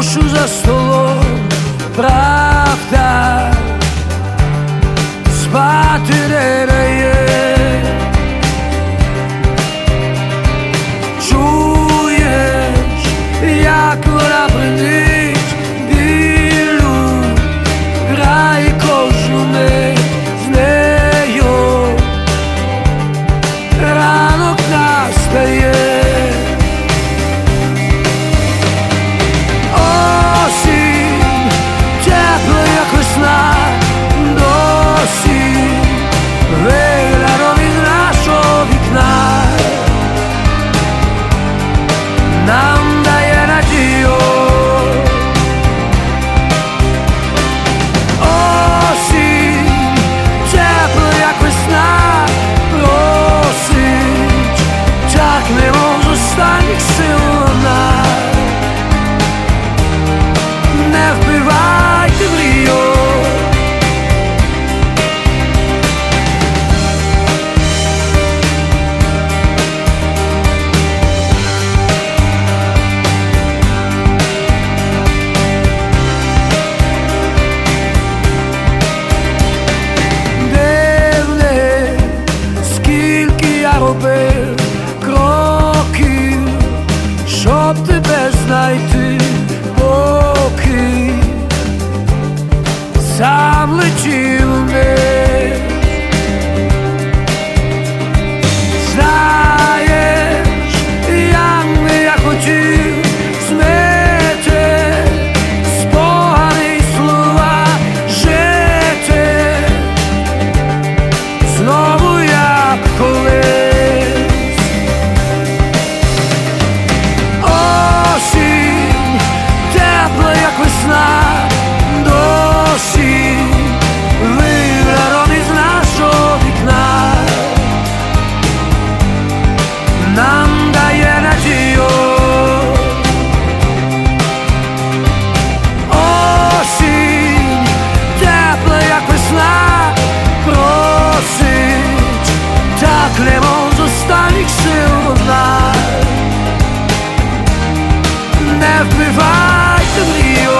душу за столом, правда спати не дає. Чуєш, як вона бринить білю, грає кожну мить з нею. Ранок настає. Нам дає надію. Осінь, тепло, як весна, просить, так немов з останніх сил вона. Не вбивайте мрію. Робив кроків, щоб тебе знайти, поки сам летів вниз. Знаєш, як би я хотів змити спогади й слова, жити знову, як колись. Досі виглядом із нашого вікна нам дає надію. Осінь, тепла, як весна, просить, так немов з останніх сил вона. Не вбивайте мрію.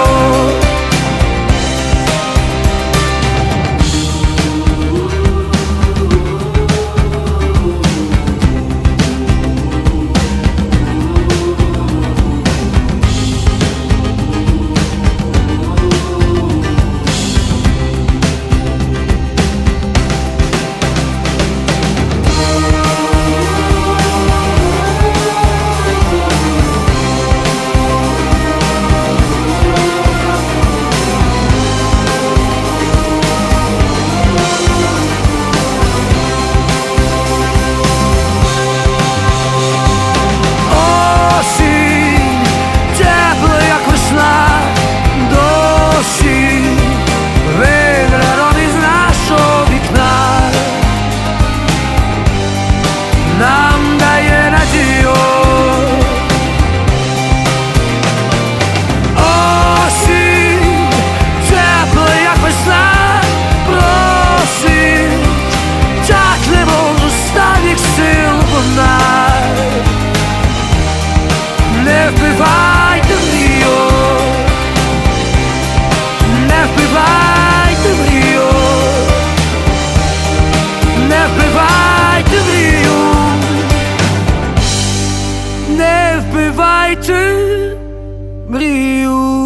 Нам дає надію. Осінь, тепло, як весна, просить, так немов з останніх сил вона. Не вбивайте мрію. Не вбивайте мрію. Не вбивайте мрію. Не вбивайте мрію.